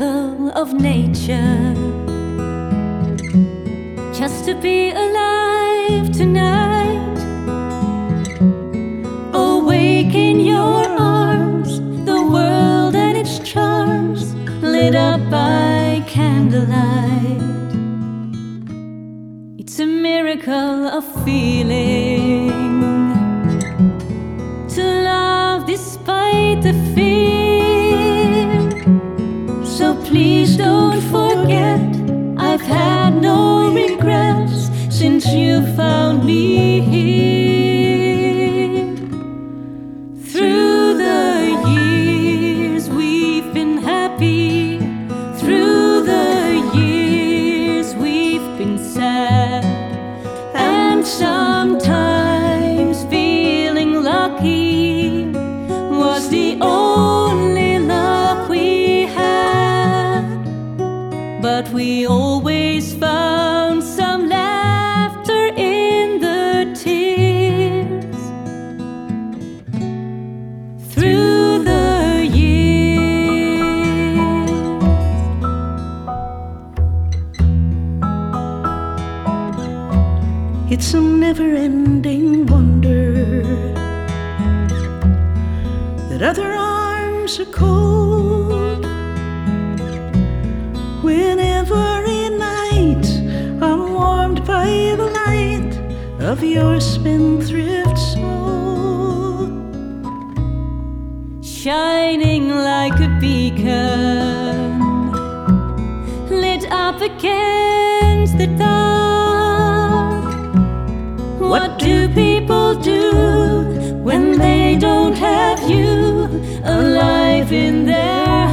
miracle of nature, just to be alive tonight. Awake in your arms, the world and its charms, lit up by candlelight. It's a miracle of feeling, to love despite the fear. So please don't forget, I've had no regrets since you found me here. Through the years we've been happy, through the years we've been sad, and sometimes feeling lucky was the only luck we had. But we always found some laughter in the tears. Through the years, it's a never-ending wonder that other arms are cold. When every night I'm warmed by the light of your spendthrift soul, shining like a beacon, lit up against the dark. What do people do when they don't have you alive in their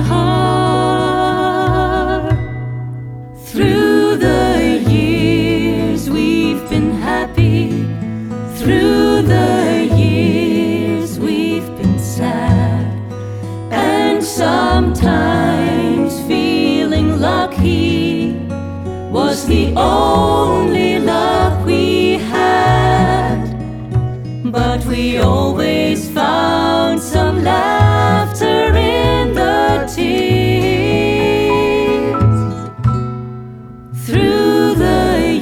heart? Through the years we've been happy, through the years we've been sad, and sometimes feeling lucky was the only luck we had. But we always found some laughter in the tears. Through the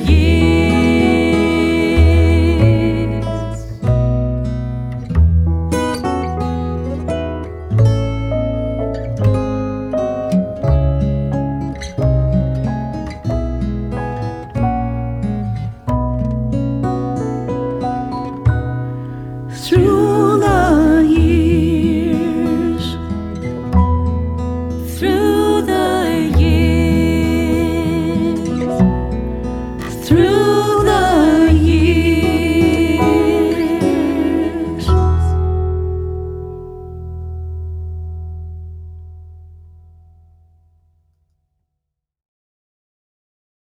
years, through the years, through the years, through